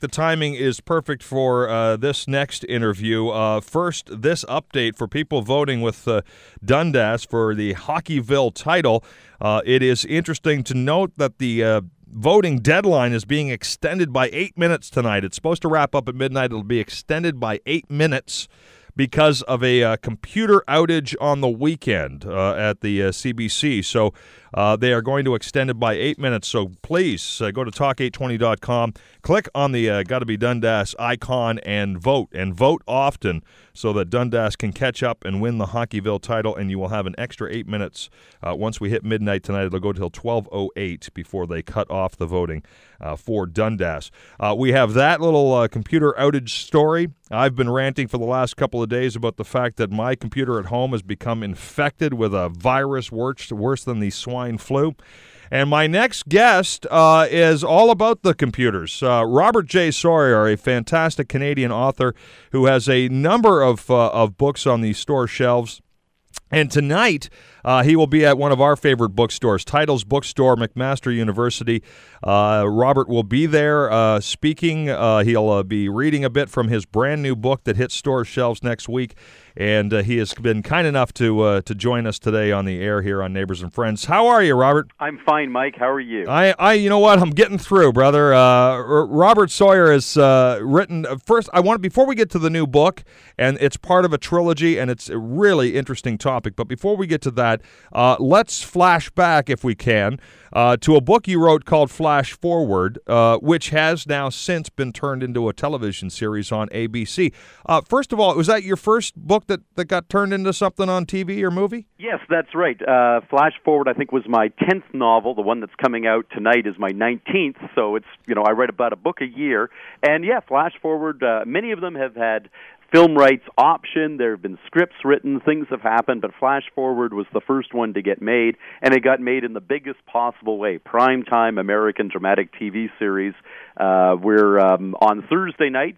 the timing is perfect for this next interview. First, this update for people voting with Dundas for the Hockeyville title. It is interesting to note that the voting deadline is being extended by 8 minutes tonight. It's supposed to wrap up at midnight. It'll be extended by 8 minutes because of a computer outage on the weekend at the CBC. So they are going to extend it by 8 minutes. So please go to talk820.com, click on the Gotta Be Dundas icon and vote often so that Dundas can catch up and win the Hockeyville title, and you will have an extra 8 minutes. Once we hit midnight tonight, it'll go till 12:08 before they cut off the voting for Dundas. We have that little computer outage story. I've been ranting for the last couple of days about the fact that my computer at home has become infected with a virus worse than the swine flu. And my next guest is all about the computers. Robert J. Sawyer, a fantastic Canadian author who has a number of books on the store shelves. And tonight, he will be at one of our favorite bookstores, Titles Bookstore, McMaster University. Robert will be there speaking. He'll be reading a bit from his brand new book that hits store shelves next week. And he has been kind enough to join us today on the air here on Neighbors and Friends. How are you, Robert? I'm fine, Mike. How are you? You know what? I'm getting through, brother. Robert Sawyer has written. First, before we get to the new book, and it's part of a trilogy, and it's a really interesting topic. But before we get to that, let's flash back, if we can, to a book you wrote called Flash Forward, which has now since been turned into a television series on ABC. First of all, was that your first book that got turned into something on TV or movie? Yes, that's right. Flash Forward, I think, was my 10th novel. The one that's coming out tonight is my 19th. So it's, I write about a book a year. And yeah, Flash Forward, many of them have had film rights option. There have been scripts written. Things have happened, but Flash Forward was the first one to get made, and it got made in the biggest possible way. Primetime American dramatic TV series. We're on Thursday nights,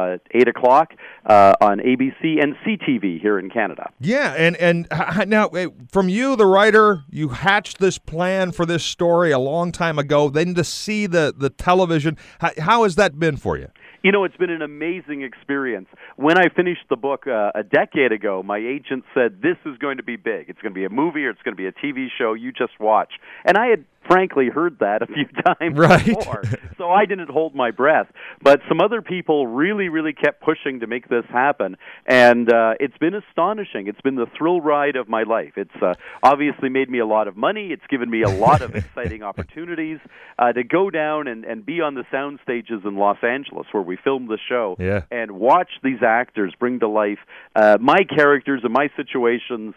8 o'clock, on ABC and CTV here in Canada. Yeah, and now, from you, the writer, you hatched this plan for this story a long time ago, then to see the television, how has that been for you? It's been an amazing experience. When I finished the book a decade ago, my agent said, this is going to be big. It's going to be a movie or it's going to be a TV show. You just watch. And I had frankly heard that a few times before, so I didn't hold my breath. But some other people really, really kept pushing to make this happen, and it's been astonishing. It's been the thrill ride of my life. It's obviously made me a lot of money. It's given me a lot of exciting opportunities to go down and be on the sound stages in Los Angeles where we filmed the show, and watch these actors bring to life my characters and my situations.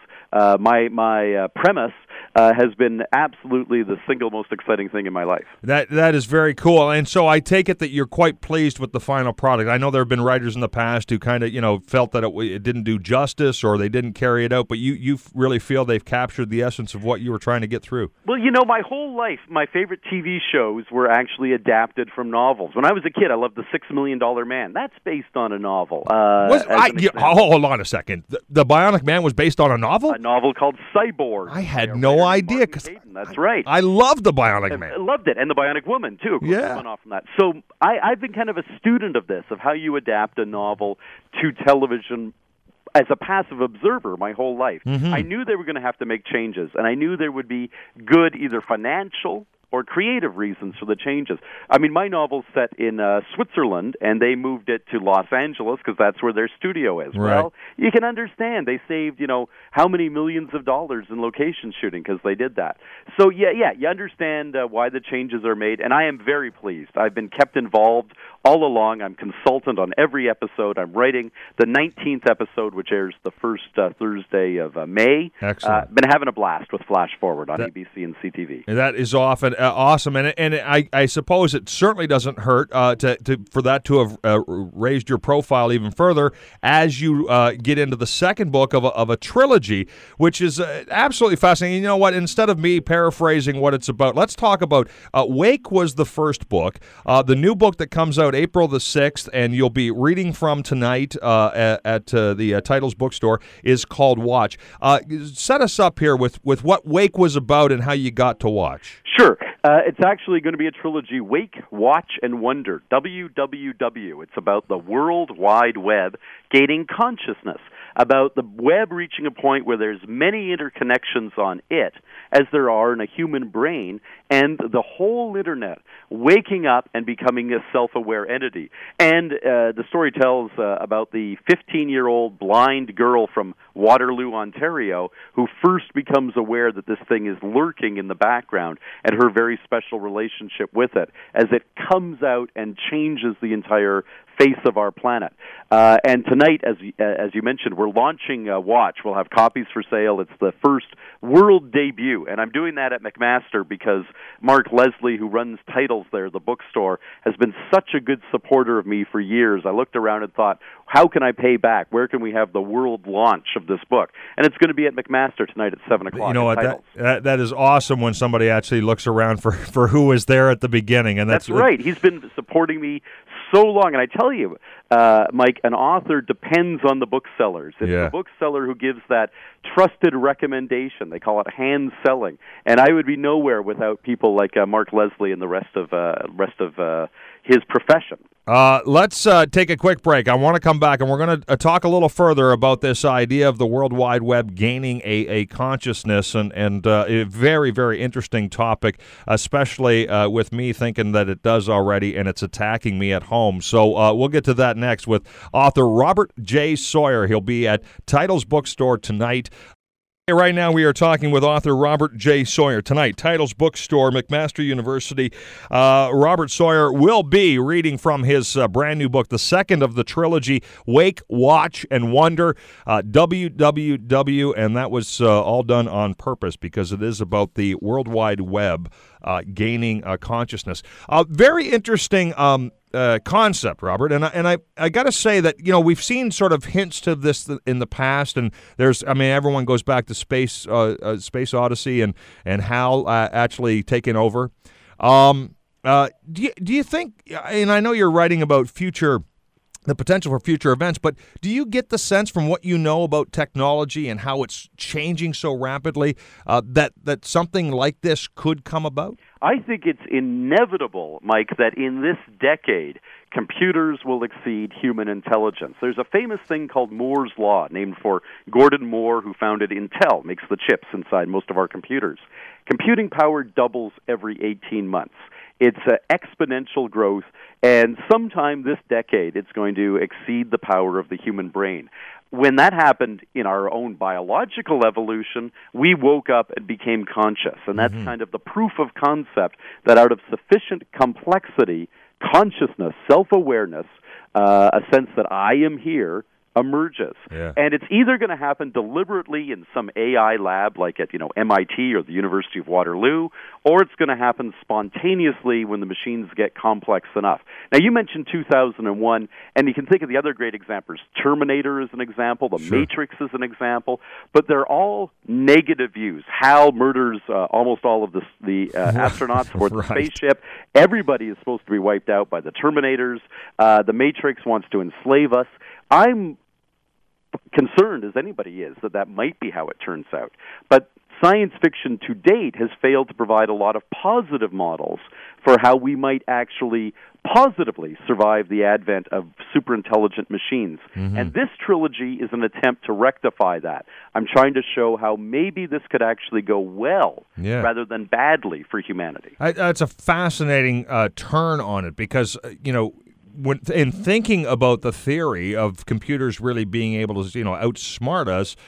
My premise has been absolutely the single most exciting thing in my life. That is very cool. And so I take it that you're quite pleased with the final product. I know there have been writers in the past who kind of, felt that it didn't do justice or they didn't carry it out, but you really feel they've captured the essence of what you were trying to get through. Well, my whole life, my favorite TV shows were actually adapted from novels. When I was a kid, I loved The $6 Million Man. That's based on a novel. Hold on a second. The Bionic Man was based on a novel? A novel called Cyborg. I had no idea. That's right. I loved The Bionic Man. I loved it, and The Bionic Woman, too. Spun off from that. So I've been kind of a student of this, of how you adapt a novel to television as a passive observer my whole life. Mm-hmm. I knew they were going to have to make changes, and I knew there would be good either financial or creative reasons for the changes. I mean, my novel's set in Switzerland, and they moved it to Los Angeles because that's where their studio is. Right. Well, you can understand they saved, how many millions of dollars in location shooting because they did that. So, yeah, you understand why the changes are made, and I am very pleased. I've been kept involved all along. I'm consultant on every episode. I'm writing the 19th episode, which airs the first Thursday of May. Excellent. Been having a blast with Flash Forward on ABC and CTV. That is awesome, and I suppose it certainly doesn't hurt for that to have raised your profile even further as you get into the second book of a trilogy, which is absolutely fascinating. You know what? Instead of me paraphrasing what it's about, let's talk about Wake was the first book. The new book that comes out April the 6th, and you'll be reading from tonight at the Titles Bookstore, is called Watch. Set us up here with what Wake was about and how you got to Watch. Sure. It's actually going to be a trilogy, Wake, Watch, and Wonder, WWW. It's about the World Wide Web gaining consciousness, about the web reaching a point where there's many interconnections on it as there are in a human brain, and the whole Internet waking up and becoming a self-aware entity. And the story tells about the 15-year-old blind girl from Waterloo, Ontario, who first becomes aware that this thing is lurking in the background, and her very special relationship with it as it comes out and changes the entire face of our planet. And tonight, as you mentioned, we're launching Watch. We'll have copies for sale. It's the first world debut, and I'm doing that at McMaster because Mark Leslie, who runs Titles there, the bookstore, has been such a good supporter of me for years. I looked around and thought, how can I pay back? Where can we have the world launch of this book? And it's going to be at McMaster tonight at 7 o'clock. You know what? That is awesome when somebody actually looks around for who was there at the beginning. And that's right. He's been supporting me so long. And I tell you, Mike, an author depends on the booksellers. It's the bookseller who gives that trusted recommendation. They call it hand selling. And I would be nowhere without people like Mark Leslie and the rest of his profession. Let's take a quick break. I want to come back, and we're going to talk a little further about this idea of the World Wide Web gaining a consciousness, and a very, very interesting topic, especially with me thinking that it does already, and it's attacking me at home. So we'll get to that next with author Robert J. Sawyer. He'll be at Titles Bookstore tonight. Right now we are talking with author Robert J. Sawyer. Tonight, Titles Bookstore, McMaster University. Robert Sawyer will be reading from his brand new book, the second of the trilogy, Wake, Watch, and Wonder, WWW, and that was all done on purpose because it is about the World Wide Web gaining consciousness. Very interesting concept, Robert, and I got to say that we've seen sort of hints to this in the past, and everyone goes back to Space Odyssey and HAL actually taking over. Do you think? And I know you're writing about the potential for future events, but do you get the sense from what you know about technology and how it's changing so rapidly that something like this could come about? I think it's inevitable, Mike, that in this decade, computers will exceed human intelligence. There's a famous thing called Moore's Law, named for Gordon Moore, who founded Intel, makes the chips inside most of our computers. Computing power doubles every 18 months. It's exponential growth, and sometime this decade, it's going to exceed the power of the human brain. When that happened in our own biological evolution, we woke up and became conscious, and that's kind of the proof of concept that out of sufficient complexity, consciousness, self-awareness, a sense that I am here, emerges. Yeah. And it's either going to happen deliberately in some AI lab like at MIT or the University of Waterloo, or it's going to happen spontaneously when the machines get complex enough. Now, you mentioned 2001, and you can think of the other great examples. Terminator is an example, The Matrix is an example, but they're all negative views. HAL murders almost all of the astronauts aboard the spaceship. Everybody is supposed to be wiped out by the Terminators. The Matrix wants to enslave us. I'm concerned, as anybody is, that might be how it turns out. But science fiction to date has failed to provide a lot of positive models for how we might actually positively survive the advent of superintelligent machines. And this trilogy is an attempt to rectify that. I'm trying to show how maybe this could actually go well rather than badly for humanity. It's a fascinating turn on it because, in thinking about the theory of computers really being able to, outsmart us,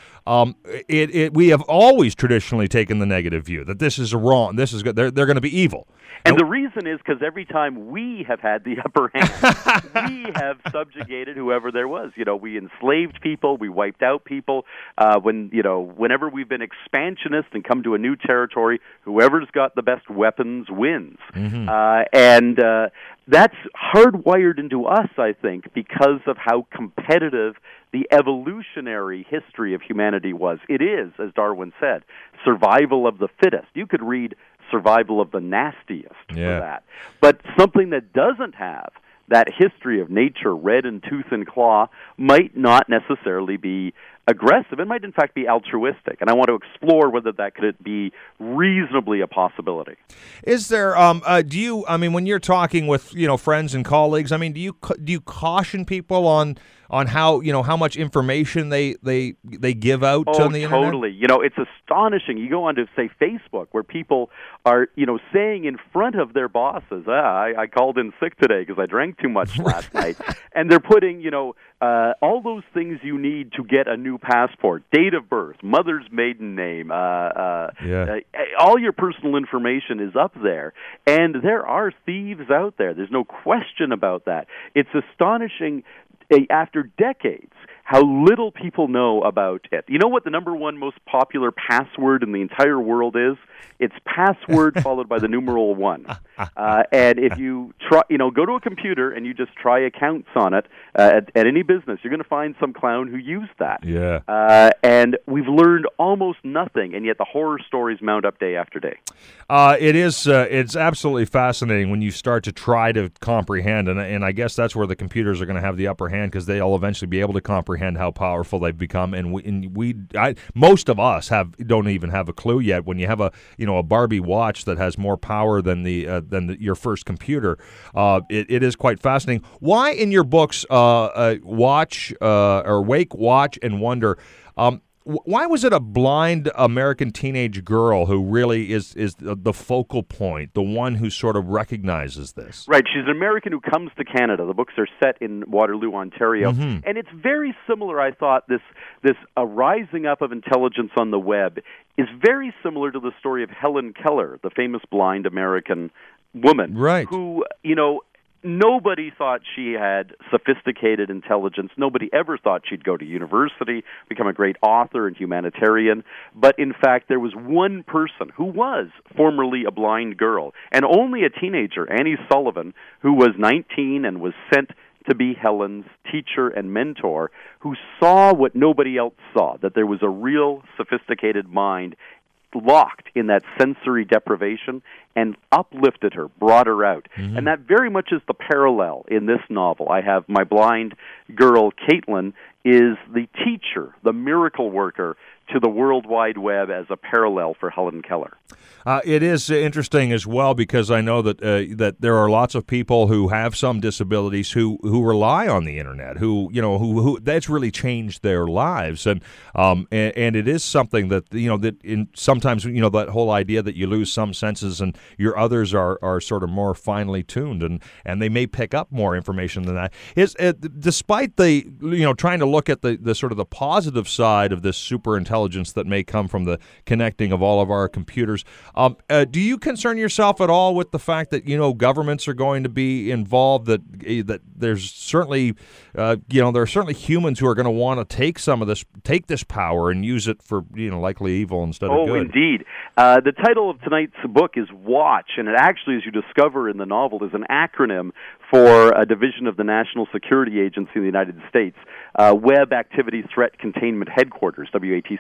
we have always traditionally taken the negative view that this is wrong. This is good. They're going to be evil. And the reason is because every time we have had the upper hand, we have subjugated whoever there was. We enslaved people, we wiped out people. Whenever we've been expansionist and come to a new territory, whoever's got the best weapons wins. And that's hardwired into us, I think, because of how competitive the evolutionary history of humanity was. It is, as Darwin said, survival of the fittest. You could read survival of the nastiest for that. But something that doesn't have that history of nature, red in tooth and claw, might not necessarily be aggressive. It might, in fact, be altruistic. And I want to explore whether that could be reasonably a possibility. Is there, when you're talking with, friends and colleagues, do you caution people on how, how much information they give out on the internet? Totally. It's astonishing. You go onto, say, Facebook, where people are, saying in front of their bosses, I called in sick today because I drank too much last night. And they're putting, all those things you need to get a new passport, date of birth, mother's maiden name, all your personal information is up there. And there are thieves out there. There's no question about that. It's astonishing, after decades, how little people know about it. You know what the number one most popular password in the entire world is? It's password followed by the numeral 1. And if you try, go to a computer and you just try accounts on it at any business, you're going to find some clown who used that. Yeah. And we've learned almost nothing, and yet the horror stories mount up day after day. It's absolutely fascinating when you start to try to comprehend, and I guess that's where the computers are going to have the upper hand, because they'll eventually be able to comprehend how powerful they've become. And most of us don't even have a clue yet. When you have a Barbie watch that has more power than your first computer, it is quite fascinating. Why in your books, Watch or Wake, Watch, and Wonder? Why was it a blind American teenage girl who really is the focal point, the one who sort of recognizes this? Right. She's an American who comes to Canada. The books are set in Waterloo, Ontario. Mm-hmm. And it's very similar, I thought, this rising up of intelligence on the web is very similar to the story of Helen Keller, the famous blind American woman. Right. Who, nobody thought she had sophisticated intelligence. Nobody ever thought she'd go to university, become a great author and humanitarian. But in fact, there was one person who was formerly a blind girl, and only a teenager, Annie Sullivan, who was 19 and was sent to be Helen's teacher and mentor, who saw what nobody else saw, that there was a real sophisticated mind locked in that sensory deprivation, and uplifted her, brought her out. Mm-hmm. And that very much is the parallel in this novel. I have my blind girl, Caitlin, is the teacher, the miracle worker to the World Wide Web as a parallel for Helen Keller. It is interesting as well, because I know that there are lots of people who have some disabilities who rely on the internet, who that's really changed their lives, and it is something that sometimes that whole idea that you lose some senses and your others are sort of more finely tuned, and they may pick up more information than that. Despite the trying to look at the sort of the positive side of this super intelligence that may come from the connecting of all of our computers. Do you concern yourself at all with the fact that governments are going to be involved? That there's certainly there are certainly humans who are going to want to take this power and use it for likely evil instead of good. Oh, indeed. The title of tonight's book is Watch, and it actually, as you discover in the novel, is an acronym for a division of the National Security Agency in the United States, Web Activity Threat Containment Headquarters,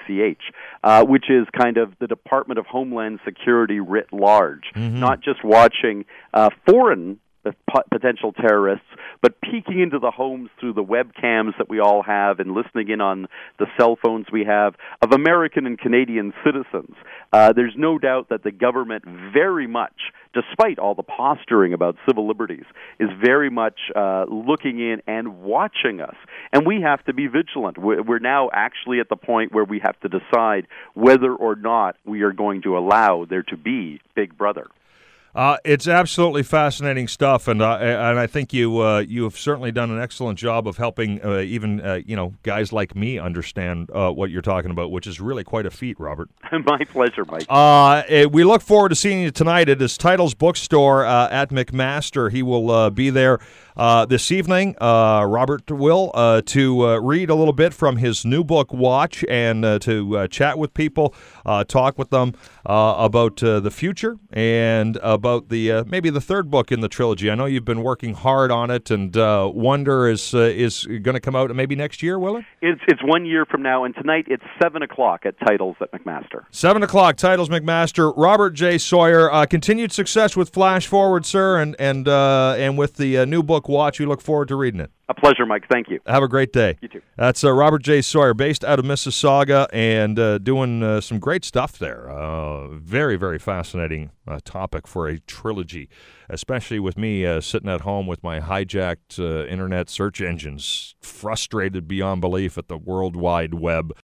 WATCH, which is kind of the Department of Homeland Security writ large, mm-hmm. not just watching foreign potential terrorists, but peeking into the homes through the webcams that we all have and listening in on the cell phones we have of American and Canadian citizens. There's no doubt that the government very much, despite all the posturing about civil liberties, is very much looking in and watching us. And we have to be vigilant. We're now actually at the point where we have to decide whether or not we are going to allow there to be Big Brother. It's absolutely fascinating stuff, and I think you have certainly done an excellent job of helping even guys like me understand what you're talking about, which is really quite a feat, Robert. My pleasure, Mike. We look forward to seeing you tonight at his Titles Bookstore at McMaster. He will be there this evening, Robert will, to read a little bit from his new book, Watch, and to chat with people, talk with them about the future and about about the maybe the third book in the trilogy. I know you've been working hard on it, and Wonder is going to come out maybe next year, will it? It's 1 year from now, and tonight it's 7 o'clock at Titles at McMaster. 7 o'clock, Titles McMaster. Robert J. Sawyer, continued success with Flash Forward, sir, and with the new book, Watch. We look forward to reading it. A pleasure, Mike. Thank you. Have a great day. You too. That's Robert J. Sawyer, based out of Mississauga, and doing some great stuff there. Very, very fascinating topic for a trilogy, especially with me sitting at home with my hijacked internet search engines, frustrated beyond belief at the World Wide Web.